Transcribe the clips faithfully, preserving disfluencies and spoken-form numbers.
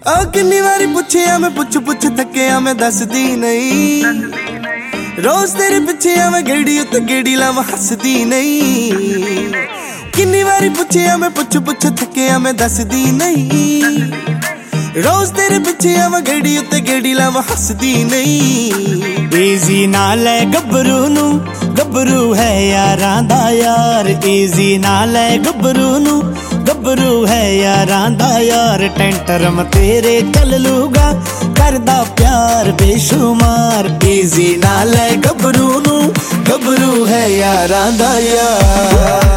आ किन्नी वारी पुछिया मैं पुछ पुछ थकिया मैं दसदी नहीं। रोज तेरे पिछे मैं गेड़ी उत्ते गेड़ी लावां हसदी नहीं। किन्नी वारी पुछिया मैं पुछ पुछ थकिया मैं दसदी नहीं। रोज तेरे पिछे मैं गेड़ी उत्ते गेड़ी लावां हसदी नहीं। ईजी नाल है गबरू नू, गबरू है यारां दा यार। ईजी नाल है गबरू नू, गबरू है यारां दा यार। टेंटरम तेरे चल लूगा करदा प्यार बेशुमार। ईजी नाल है गबरू नू, गबरू है यारां दा यार।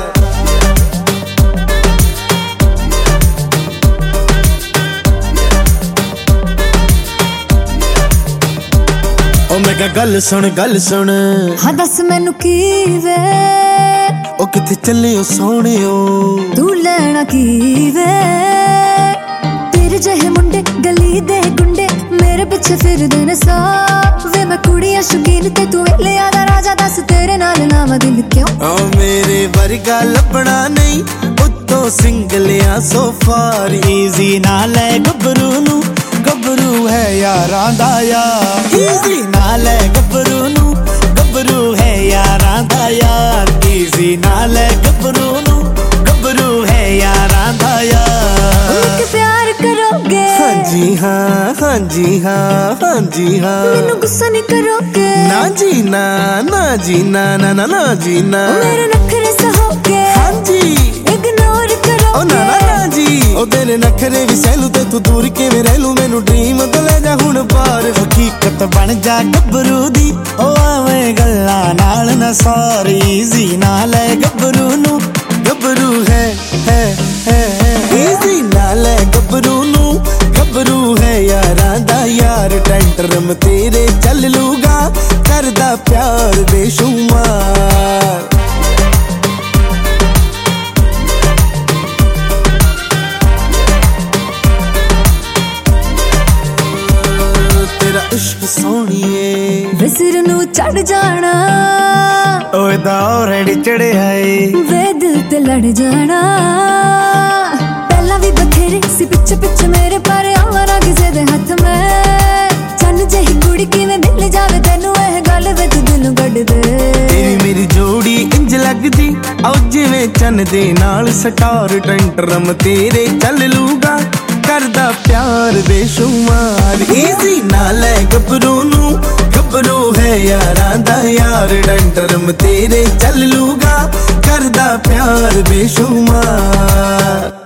ओ मैं क्या गल सुन गल सुन, हाँ दस मैनू की वे ओ किथे चले ओ सोने ओ तू लेना की वे। तेरे जहे मुंडे गली दे गुंडे मेरे पिछे फिरदे ने सा वे। मैं कुड़ियां शौकीन ते तू वेले आदा राजा। दस तेरे नाल नावा दिल क्यों। ओ मेरे वर्गा लभना नहीं उत्तों सिंगलियां सो फार। ईजी नाल है गबरू नू, गबरू है यारां दा यार। ईजी नाल है गबरू नू, गबरू है यारां दा यार। ईजी नाल है गबरू नू, गबरू है यारां दा यार। मुझे प्यार करोगे? हाँ जी हाँ, हाँ जी हाँ, हाँ जी हाँ। मैनू गुस्सा नहीं करोगे? ना जी ना, ना जी ना, ना ना ना जी ना। मेरे नखरे सहोगे? हाँ जी। इग्नोर करोगे? ओ ना ना ना जी। ओ तेरे नखरे भी सहलू ते तू दूर किवें रह लू। मैनू ड्रीम तो ले जा हुण पार। हकीकत बन जा गबरू दी ओ आवें गल्लां नाल ना सारी। ईजी नाल है गबरू नू, गबरू है है है है। ईजी नाल है गबरू नू, गबरू है यारां दा यार। टेंटरम तेरे चल लूगा करदा प्यार बेशुमार। तेरा इश्क सोहणीए वे सिर नू चढ़ जाना। ओए दा ऑलरेडी चढ़िया है वे दिल ते लड़ जाना। पहला भी बथेरे सी पिछे पिछे मेरे पर आवारा किसे दे हाथ में। चन्न जही कुड़ी किवें मिल जावे तैनू एह गल विच दिल कढ दे। तेरी मेरी जोड़ी इंज लगदी औ जिवें चन्न दे नाल स्टार। टेंटरम तेरे चल लूगा करदा प्यार बेशुमार। ईजी नाल है गबरू नू, गबरू है यारां दा यार। टेंटरम तेरे चल लूगा करदा प्यार बेशुमार।